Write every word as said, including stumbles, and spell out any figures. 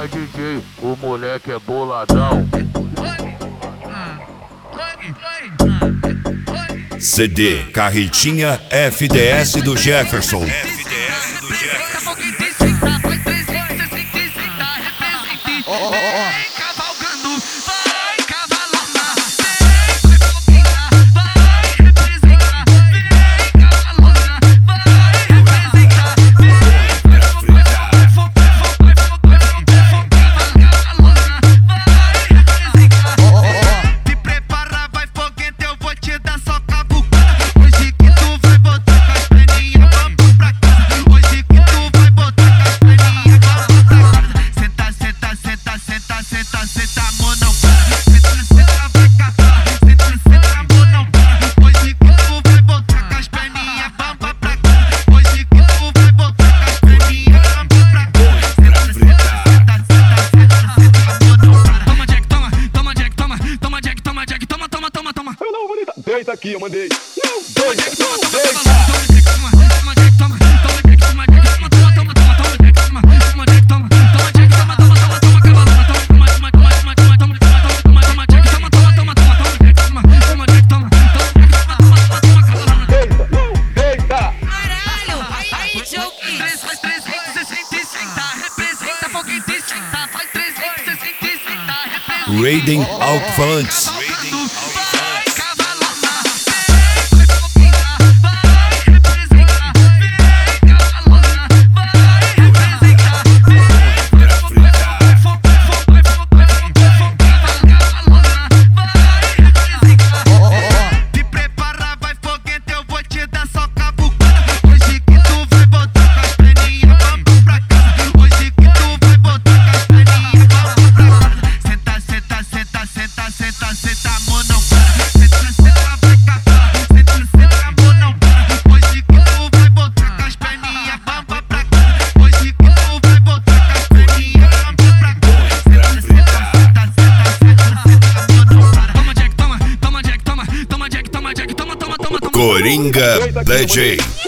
D J, o moleque é boladão. C D Carretinha F D S do Jefferson. Deita aqui, eu mandei. Não, deita, não, deita. Caralho, aí, Joki. três faz trezentos e sessenta e senta, representa foguete e senta, faz trezentos e sessenta e senta, representa. Raiden Alfantes. Coringa D J.